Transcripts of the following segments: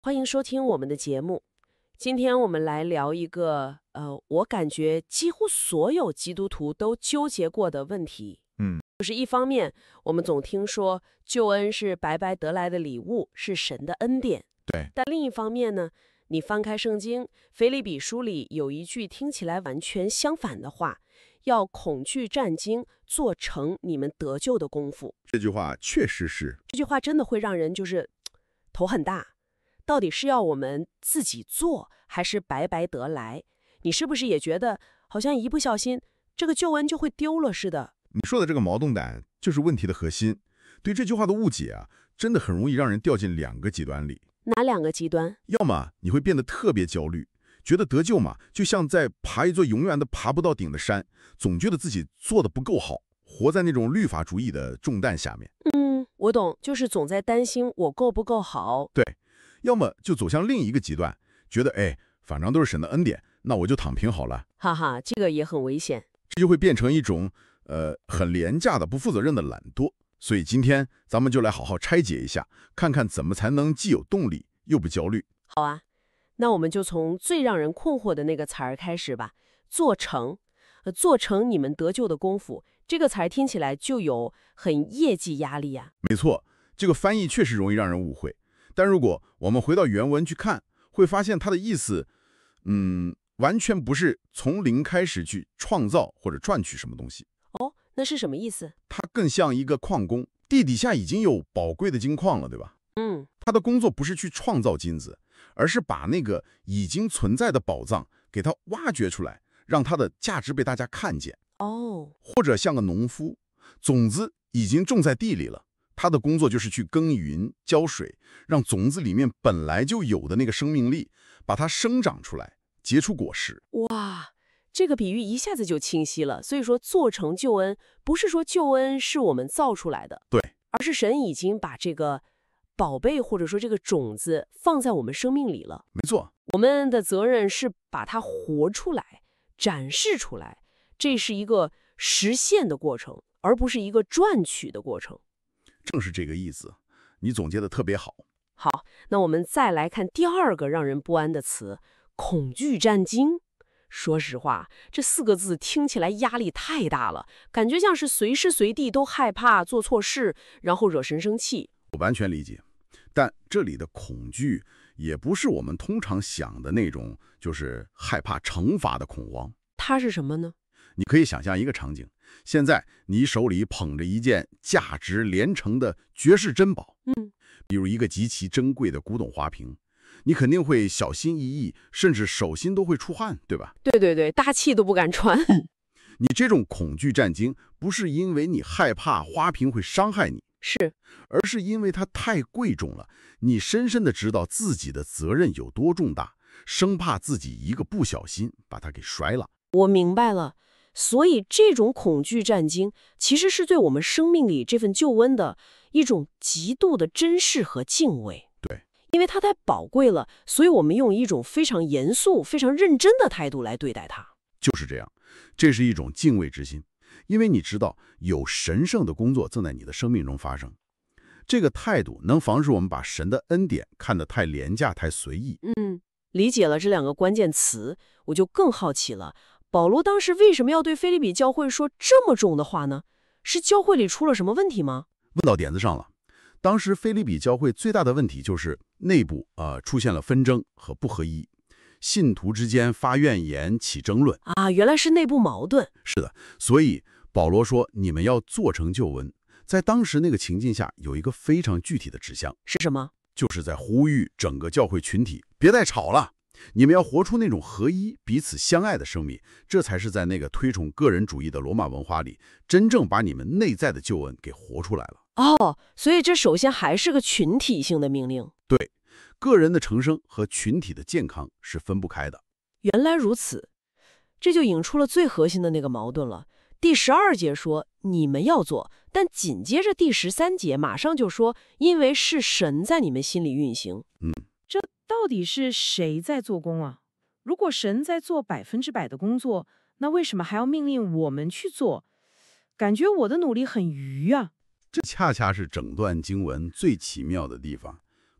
欢迎收听我们的节目。今天我们来聊一个我感觉几乎所有基督徒都纠结过的问题。就是一方面，我们总听说救恩是白白得来的礼物，是神的恩典。 对， 但另一方面呢，你翻开圣经，腓立比书里有一句听起来完全相反的话，要恐惧战惊，做成你们得救的功夫。 这句话确实是， 这句话真的会让人头很大。到底是要我们自己做，还是白白得来？你是不是也觉得好像一不小心，这个救恩就会丢了似的？ 你说的这个矛盾感就是问题的核心。对这句话的误解啊，真的很容易让人掉进两个极端里。 哪两个极端？ 要么你会变得特别焦虑，觉得得救嘛，就像在爬一座永远都爬不到顶的山，总觉得自己做的不够好，活在那种律法主义的重担下面。 我懂，就是总在担心我够不够好。 对，要么就走向另一个极端，觉得反正都是神的恩典，那我就躺平好了。 哈哈，这个也很危险。 这就会变成一种很廉价的不负责任的懒惰。所以今天咱们就来好好拆解一下，看看怎么才能既有动力又不焦虑。 好啊，那我们就从最让人困惑的那个词儿开始吧。做成，做成你们得救的功夫，这个词儿听起来就有很业绩压力呀。 没错，这个翻译确实容易让人误会。但如果我们回到原文去看，会发现它的意思，完全不是从零开始去创造或者赚取什么东西。 哦，那是什么意思？ 它更像一个矿工，地底下已经有宝贵的金矿了，对吧？他的工作不是去创造金子，而是把那个已经存在的宝藏给它挖掘出来，让它的价值被大家看见。或者像个农夫，种子已经种在地里了，他的工作就是去耕耘、浇水，让种子里面本来就有的那个生命力，把它生长出来，结出果实。 哇，这个比喻一下子就清晰了。所以说，做成救恩，不是说救恩是我们造出来的， 对， 而是神已经把这个宝贝或者说这个种子放在我们生命里了。 没错， 我们的责任是把它活出来，展示出来，这是一个实现的过程，而不是一个赚取的过程。 正是这个意思，你总结的特别好。 好，那我们再来看第二个让人不安的词——恐惧战惊。说实话，这4个字听起来压力太大了，感觉像是随时随地都害怕做错事，然后惹神生气。 我完全理解，但这里的恐惧也不是我们通常想的那种，就是害怕惩罚的恐慌。 它是什么呢？ 你可以想象一个场景，现在你手里捧着一件价值连城的绝世珍宝，比如一个极其珍贵的古董花瓶，你肯定会小心翼翼，甚至手心都会出汗，对吧？ 对，大气都不敢穿。 你这种恐惧战惊，不是因为你害怕花瓶会伤害你， 是， 而是因为它太贵重了，你深深的知道自己的责任有多重大，生怕自己一个不小心把它给摔了。 我明白了。所以这种恐惧战惊，其实是对我们生命里这份救恩的一种极度的珍视和敬畏。 对， 因为它太宝贵了，所以我们用一种非常严肃、非常认真的态度来对待它。 就是这样，这是一种敬畏之心，因为你知道有神圣的工作正在你的生命中发生。这个态度能防止我们把神的恩典看得太廉价、太随意。 理解了这2个关键词，我就更好奇了。保罗当时为什么要对腓立比教会说这么重的话呢？是教会里出了什么问题吗？ 问到点子上了。当时腓立比教会最大的问题就是内部出现了纷争和不合一，信徒之间发怨言、起争论啊，原来是内部矛盾。 是的，所以保罗说你们要做成救恩。在当时那个情境下，有一个非常具体的指向， 是什么？ 就是在呼吁整个教会群体别再吵了，你们要活出那种合一、彼此相爱的生命，这才是在那个推崇个人主义的罗马文化里，真正把你们内在的救恩给活出来了。 所以这首先还是个群体性的命令。 对，个人的成生和群体的健康是分不开的。 原来如此，这就引出了最核心的那个矛盾了。第12节说你们要做，但紧接着第13节马上就说因为是神在你们心里运行。 这到底是谁在做工啊？如果神在做100%的工作，那为什么还要命令我们去做？感觉我的努力很愚啊。 这恰恰是整段经文最奇妙的地方。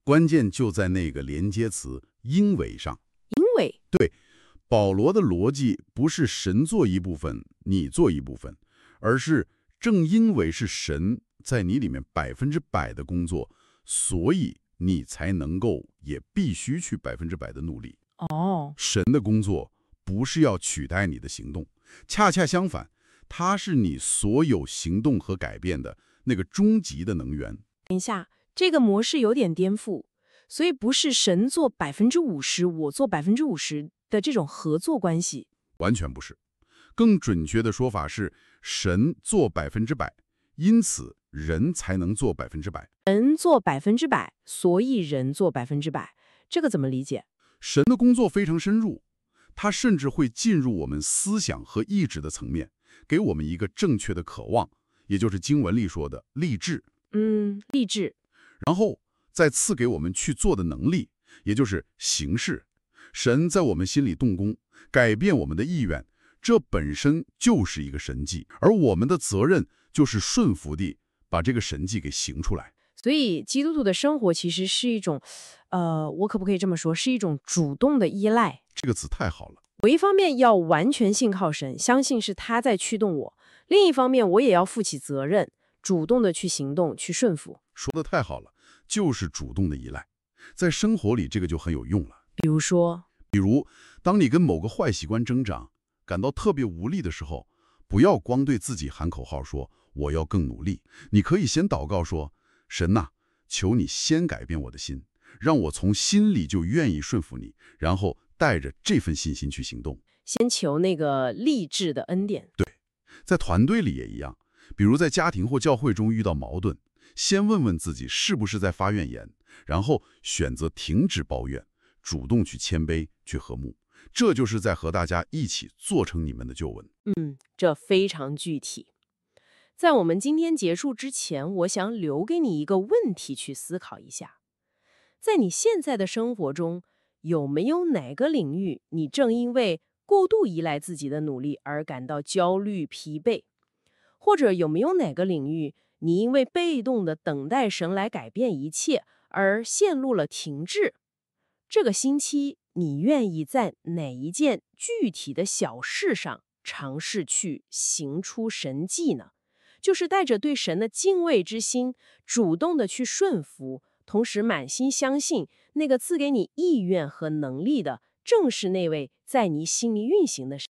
关键就在那个连接词因为上。 因为对，保罗的逻辑不是神做一部分，你做一部分，而是正因为是神在你里面100%的工作，所以你才能够也必须去100%的努力。 哦， 神的工作不是要取代你的行动，恰恰相反，它是你所有行动和改变的那个终极的能源。 等一下，这个模式有点颠覆，所以不是神做50%，我做50%的这种合作关系。 完全不是，更准确的说法是，神做100%，因此人才能做100%。 人做100%，所以人做100%，这个怎么理解？ 神的工作非常深入，它甚至会进入我们思想和意志的层面，给我们一个正确的渴望，也就是经文里说的立志。 立志。 然后再赐给我们去做的能力，也就是行事。神在我们心里动工，改变我们的意愿，这本身就是一个神迹，而我们的责任就是顺服地把这个神迹给行出来。 所以基督徒的生活其实是一种，我可不可以这么说，是一种主动的依赖。 这个词太好了。 我一方面要完全信靠神，相信是他在驱动我；另一方面，我也要负起责任，主动的去行动，去顺服。 说得太好了，就是主动的依赖。在生活里，这个就很有用了。 比如， 当你跟某个坏习惯挣扎，感到特别无力的时候，不要光对自己喊口号说我要更努力，你可以先祷告说，神呐，求你先改变我的心，让我从心里就愿意顺服你，然后带着这份信心去行动。 先求那个励志的恩典。 对，在团队里也一样，比如在家庭或教会中遇到矛盾，先问问自己是不是在发怨言，然后选择停止抱怨，主动去谦卑，去和睦。这就是在和大家一起做成你们的救恩。 这非常具体。在我们今天结束之前，我想留给你一个问题去思考一下。在你现在的生活中，有没有哪个领域你正因为过度依赖自己的努力而感到焦虑、疲惫？或者有没有哪个领域你因为被动的等待神来改变一切而陷入了停滞？这个星期，你愿意在哪一件具体的小事上尝试去行出神迹呢？就是带着对神的敬畏之心，主动的去顺服，同时满心相信那个赐给你意愿和能力的，正是那位在你心里运行的神。